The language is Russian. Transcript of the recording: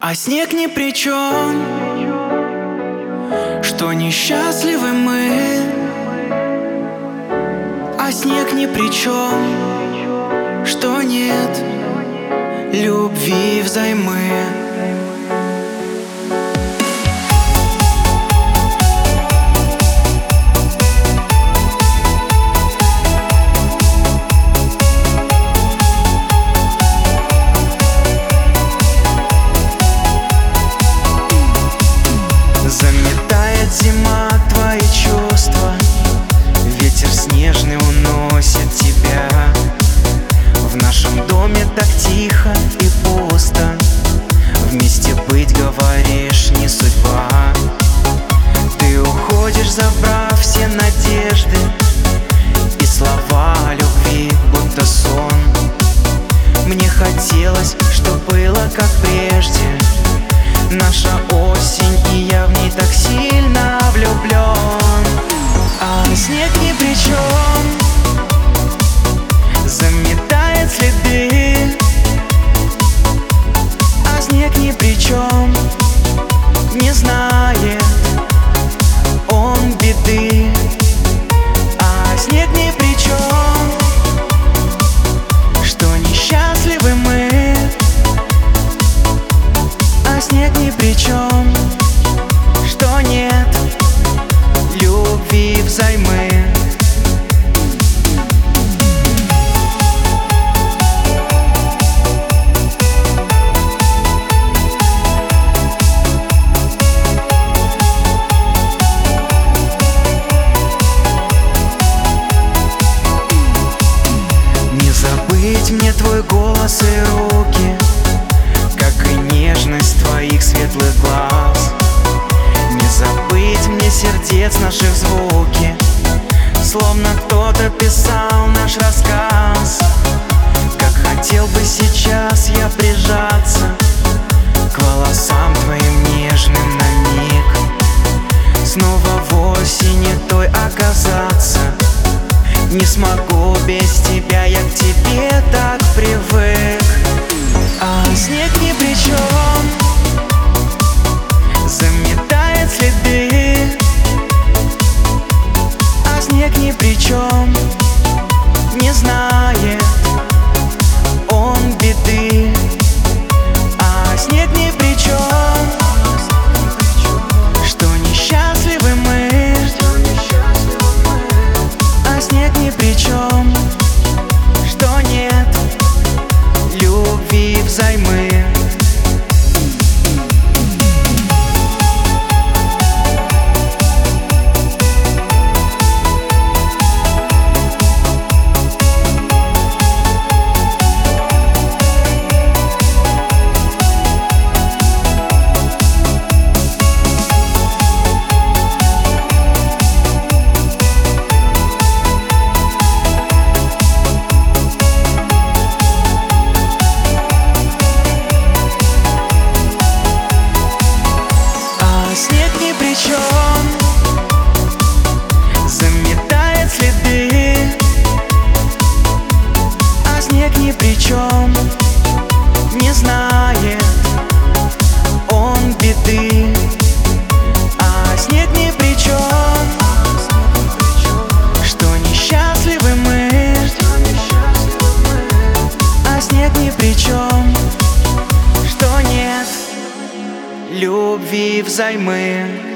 А снег ни при чем, что несчастливы мы. А снег ни при чем, что нет любви взаймы. Заметает зима твои чувства, ветер снежный уносит тебя. В нашем доме так тихо и пусто, вместе быть, говоришь, не судьба. Ты уходишь, забрав все надежды, и слова любви будто сон. Мне хотелось, чтоб было как прежде, наша осень, и я в ней так сильно влюблен. А снег ни при чем, заметает следы. А снег ни при чем, не знает он беды. А снег ни при чем, что несчастливы мы. А снег ни при чем, что нет любви взаймы. Не забыть мне твой голос и руки, как и нежность твоих светлых глаз. Не забыть мне сердец наших звуки, словно кто-то писал наш рассказ. Как хотел бы сейчас я прижаться к волосам твоим нежным на миг, снова в осени той оказаться. Не смогу без тебя, я к тебе так привык. А снег ни при чем, заметает следы. А снег ни при чем, не знает он беды. А снег ни при чем, что несчастливы мы. А снег ни при чем, что нет любви взаймы. Снег ни при чем, заметает следы. А снег ни при чем, не знает он беды. А снег ни при чем, что несчастливы мы. А снег ни при чем, что нет любви взаймы.